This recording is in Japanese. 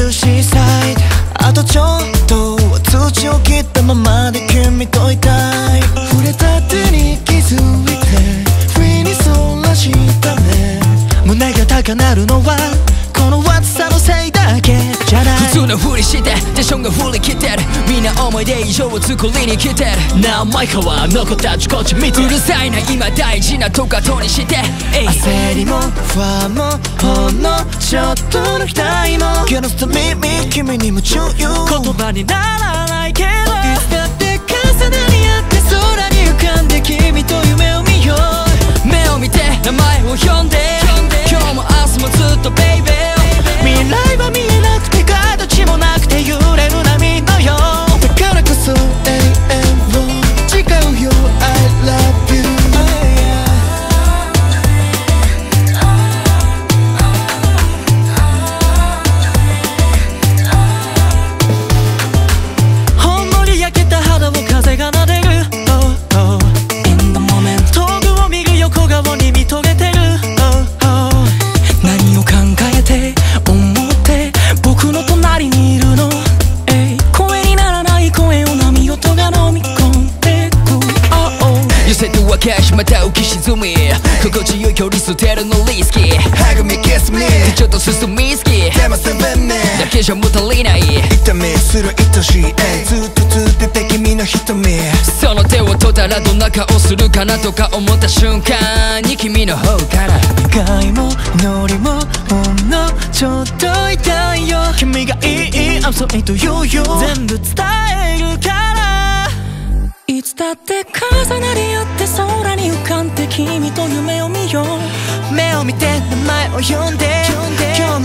苦しいサイドあとちょっと土を切ったままで君といたい触れた手に気づいて不意にそらしたね胸が高鳴るのはこの暑さのせいだけじゃない普通のふりしてテンションが振り切ってるみんな思い出以上を作りに来てる何枚かは残ったあちこち見てうるさいな今大事なとかとにして焦りも不安もほんのちょっとの期待も Get us to meet me 君に夢中よ言葉にならないけどいつだって重なり合って空に浮かんで君と夢を見よう目を見て名前を呼んで今日も明日もずっと baby 未来は見えなくて形もなくて揺れる波のようだからこそ永遠を誓うよ I love youほんのり焼けた肌を風が撫でる In the moment 遠くを見る横顔に見とげてる何を考えて思って僕の隣にいるの声にならない声を波音が飲み込んでく寄せては消しまた浮き沈み心地よい距離捨てるのリスキー励み kiss me ちょっと進み好きでも7年だけじゃも足りない痛みする愛しいずっとつってて君の瞳その手を取ったらどんな顔するかなとか思った瞬間に君の方から願いも祈りもほんのちょっと痛いよ君がいい I'm so into you 全部伝えるからいつだって重なり合って空に浮かんで君と夢を見よう目を見て名前を呼んで今日